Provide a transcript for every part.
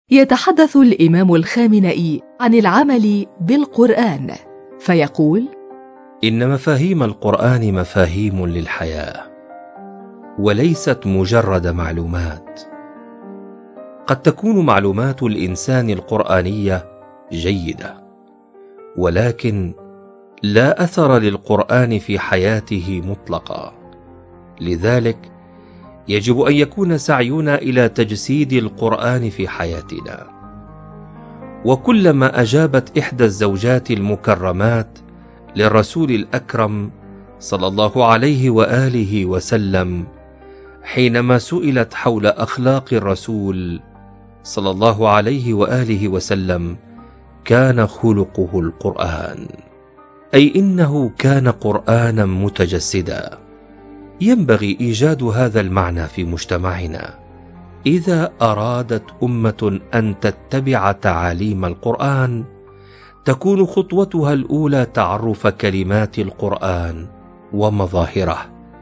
يتحدث الإمام الخامنئي عن العمل بالقرآن فيقول: إن مفاهيم القرآن مفاهيم للحياة، وليست مجرد معلومات. قد تكون معلومات الإنسان القرآنية جيدة، ولكن لا أثر للقرآن في حياته مطلقا. لذلك يجب أن يكون سعينا إلى تجسيد القرآن في حياتنا. وكلما أجابت إحدى الزوجات المكرمات للرسول الأكرم صلى الله عليه وآله وسلم حينما سئلت حول أخلاق الرسول صلى الله عليه وآله وسلم، كان خلقه القرآن، أي إنه كان قرآنا متجسدا. ينبغي إيجاد هذا المعنى في مجتمعنا. إذا أرادت أمة أن تتبع تعاليم القرآن، تكون خطوتها الأولى تعرف كلمات القرآن ومظاهره.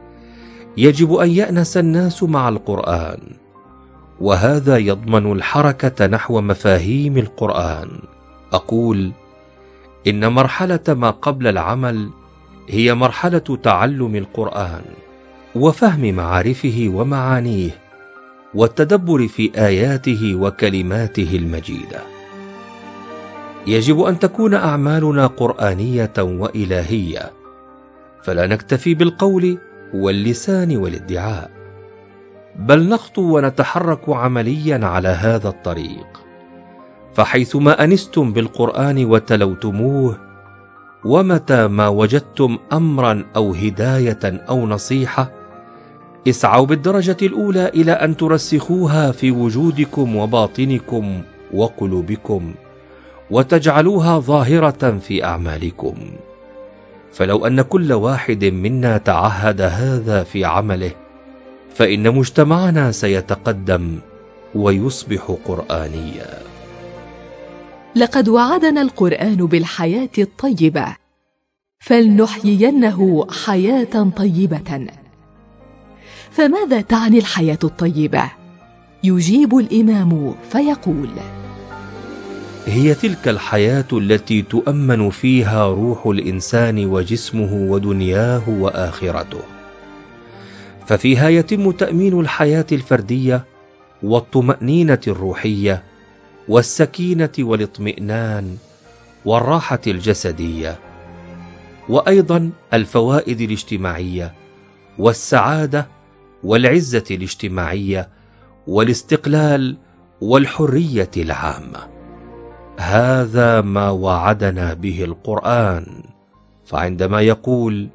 يجب أن يأنس الناس مع القرآن، وهذا يضمن الحركة نحو مفاهيم القرآن. أقول إن مرحلة ما قبل العمل هي مرحلة تعلم القرآن وفهم معارفه ومعانيه والتدبر في آياته وكلماته المجيدة. يجب أن تكون أعمالنا قرآنية وإلهية، فلا نكتفي بالقول واللسان والادعاء، بل نخطو ونتحرك عمليا على هذا الطريق. فحيثما أنستم بالقرآن وتلوتموه، ومتى ما وجدتم أمرا أو هداية أو نصيحة، اسعوا بالدرجة الأولى إلى أن ترسخوها في وجودكم وباطنكم وقلوبكم، وتجعلوها ظاهرة في أعمالكم. فلو أن كل واحد منا تعهد هذا في عمله، فإن مجتمعنا سيتقدم ويصبح قرآنيا. لقد وعدنا القرآن بالحياة الطيبة، فلنحيينه حياة طيبة. فماذا تعني الحياة الطيبة؟ يجيب الإمام فيقول: هي تلك الحياة التي تؤمن فيها روح الإنسان وجسمه ودنياه وآخرته، ففيها يتم تأمين الحياة الفردية والطمأنينة الروحية والسكينة والاطمئنان والراحة الجسدية، وأيضا الفوائد الاجتماعية والسعادة والعزة الاجتماعية والاستقلال والحرية العامة. هذا ما وعدنا به القرآن. فعندما يقول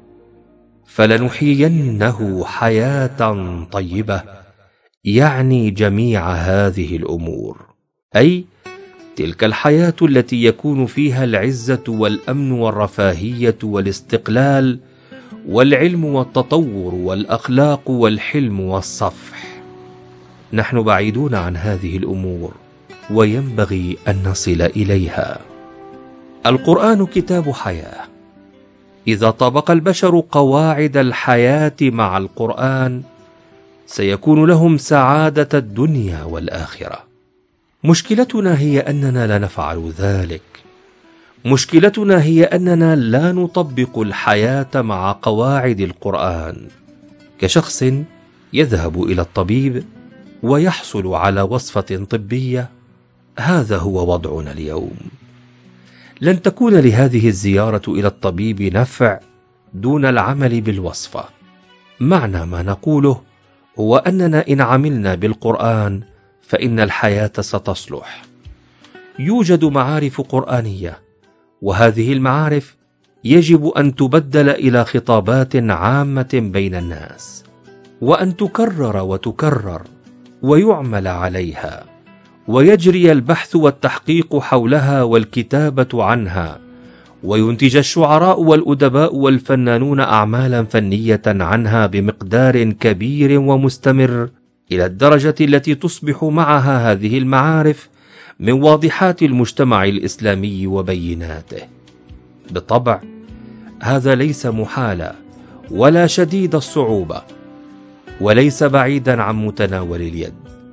فلنحيينه حياة طيبة، يعني جميع هذه الأمور، أي تلك الحياة التي يكون فيها العزة والأمن والرفاهية والاستقلال والعلم والتطور والأخلاق والحلم والصفح. نحن بعيدون عن هذه الأمور، وينبغي أن نصل إليها. القرآن كتاب حياة. إذا طبق البشر قواعد الحياة مع القرآن، سيكون لهم سعادة الدنيا والآخرة. مشكلتنا هي أننا لا نفعل ذلك. مشكلتنا هي أننا لا نطبق الحياة مع قواعد القرآن. كشخص يذهب إلى الطبيب ويحصل على وصفة طبية، هذا هو وضعنا اليوم. لن تكون لهذه الزيارة إلى الطبيب نفع دون العمل بالوصفة. معنى ما نقوله هو أننا إن عملنا بالقرآن فإن الحياة ستصلح. يوجد معارف قرآنية، وهذه المعارف يجب أن تبدل إلى خطابات عامة بين الناس، وأن تكرر وتكرر ويعمل عليها، ويجري البحث والتحقيق حولها والكتابة عنها، وينتج الشعراء والأدباء والفنانون أعمالا فنية عنها بمقدار كبير ومستمر، إلى الدرجة التي تصبح معها هذه المعارف من واضحات المجتمع الإسلامي وبيناته. بالطبع هذا ليس محالا ولا شديد الصعوبة، وليس بعيدا عن متناول اليد،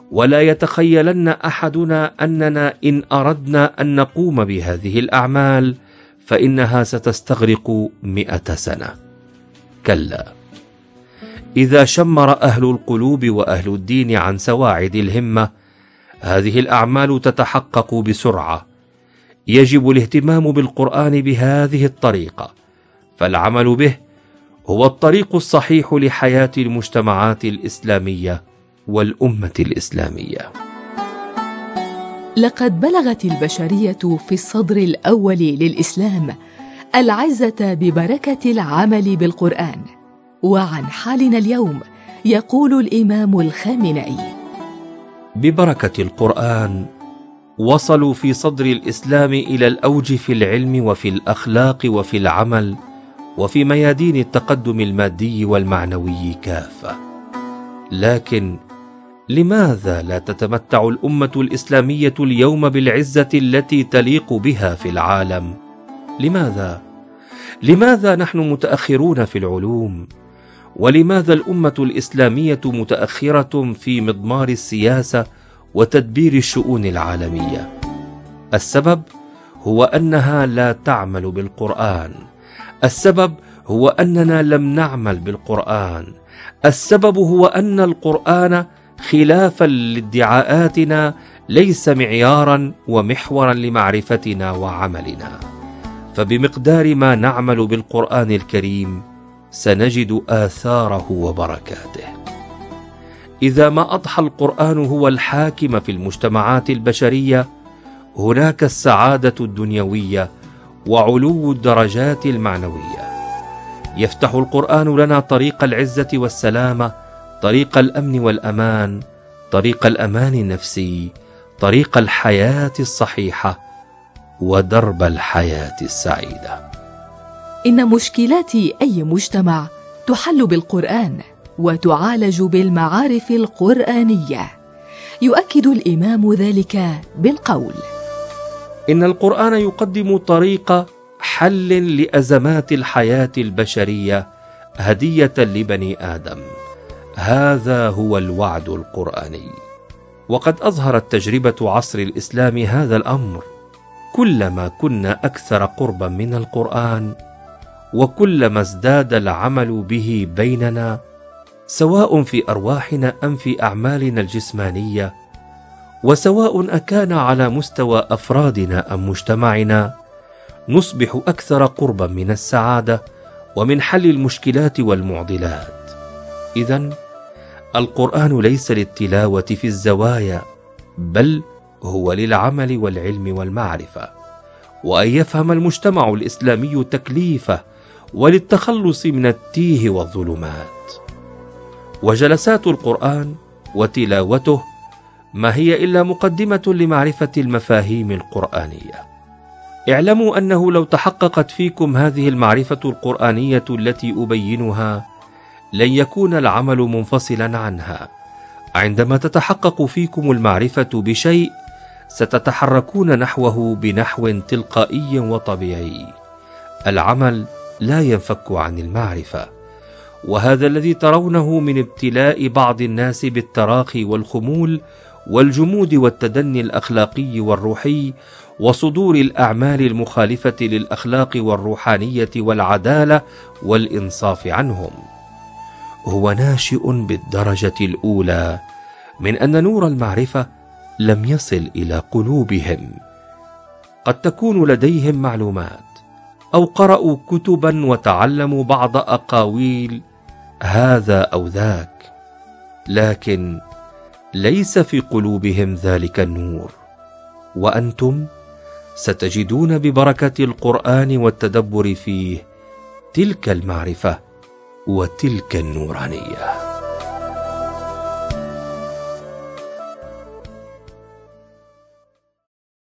ولا يتخيلن أحدنا أننا إن أردنا أن نقوم بهذه الأعمال فإنها ستستغرق 100 سنة. كلا، إذا شمر أهل القلوب وأهل الدين عن سواعد الهمة هذه الأعمال تتحقق بسرعة. يجب الاهتمام بالقرآن بهذه الطريقة، فالعمل به هو الطريق الصحيح لحياة المجتمعات الإسلامية والأمة الإسلامية. لقد بلغت البشرية في الصدر الأول للإسلام العزة ببركة العمل بالقرآن. وعن حالنا اليوم يقول الإمام الخامنئي: ببركة القرآن وصلوا في صدر الإسلام إلى الأوج في العلم وفي الأخلاق وفي العمل وفي ميادين التقدم المادي والمعنوي كافة. لكن لماذا لا تتمتع الأمة الإسلامية اليوم بالعزة التي تليق بها في العالم؟ لماذا نحن متأخرون في العلوم؟ ولماذا الأمة الإسلامية متأخرة في مضمار السياسة وتدبير الشؤون العالمية؟ السبب هو أنها لا تعمل بالقرآن. السبب هو أننا لم نعمل بالقرآن. السبب هو أن القرآن خلافا لادعاءاتنا ليس معيارا ومحورا لمعرفتنا وعملنا. فبمقدار ما نعمل بالقرآن الكريم سنجد آثاره وبركاته. إذا ما أضحى القرآن هو الحاكم في المجتمعات البشرية هناك السعادة الدنيوية وعلو الدرجات المعنوية. يفتح القرآن لنا طريق العزة والسلامة، طريق الأمن والأمان، طريق الأمان النفسي، طريق الحياة الصحيحة ودرب الحياة السعيدة. إن مشكلات أي مجتمع تحل بالقرآن وتعالج بالمعارف القرآنية. يؤكد الإمام ذلك بالقول: إن القرآن يقدم طريق حل لأزمات الحياة البشرية هدية لبني آدم. هذا هو الوعد القرآني، وقد أظهرت تجربة عصر الإسلام هذا الأمر. كلما كنا أكثر قربا من القرآن وكلما ازداد العمل به بيننا، سواء في أرواحنا أم في أعمالنا الجسمانية، وسواء أكان على مستوى أفرادنا أم مجتمعنا، نصبح أكثر قربا من السعادة ومن حل المشكلات والمعضلات. إذن القرآن ليس للتلاوة في الزوايا، بل هو للعمل والعلم والمعرفة، وأن يفهم المجتمع الإسلامي تكليفه وللتخلص من التيه والظلمات. وجلسات القرآن وتلاوته ما هي إلا مقدمة لمعرفة المفاهيم القرآنية. اعلموا أنه لو تحققت فيكم هذه المعرفة القرآنية التي أبينها لن يكون العمل منفصلا عنها. عندما تتحقق فيكم المعرفة بشيء ستتحركون نحوه بنحو تلقائي وطبيعي. العمل لا ينفك عن المعرفة، وهذا الذي ترونه من ابتلاء بعض الناس بالتراخي والخمول والجمود والتدني الأخلاقي والروحي وصدور الأعمال المخالفة للأخلاق والروحانية والعدالة والإنصاف عنهم، هو ناشئ بالدرجة الأولى من أن نور المعرفة لم يصل إلى قلوبهم. قد تكون لديهم معلومات أو قرأوا كتبا وتعلموا بعض أقاويل هذا أو ذاك، لكن ليس في قلوبهم ذلك النور. وأنتم ستجدون ببركة القرآن والتدبر فيه تلك المعرفة وتلك النورانية.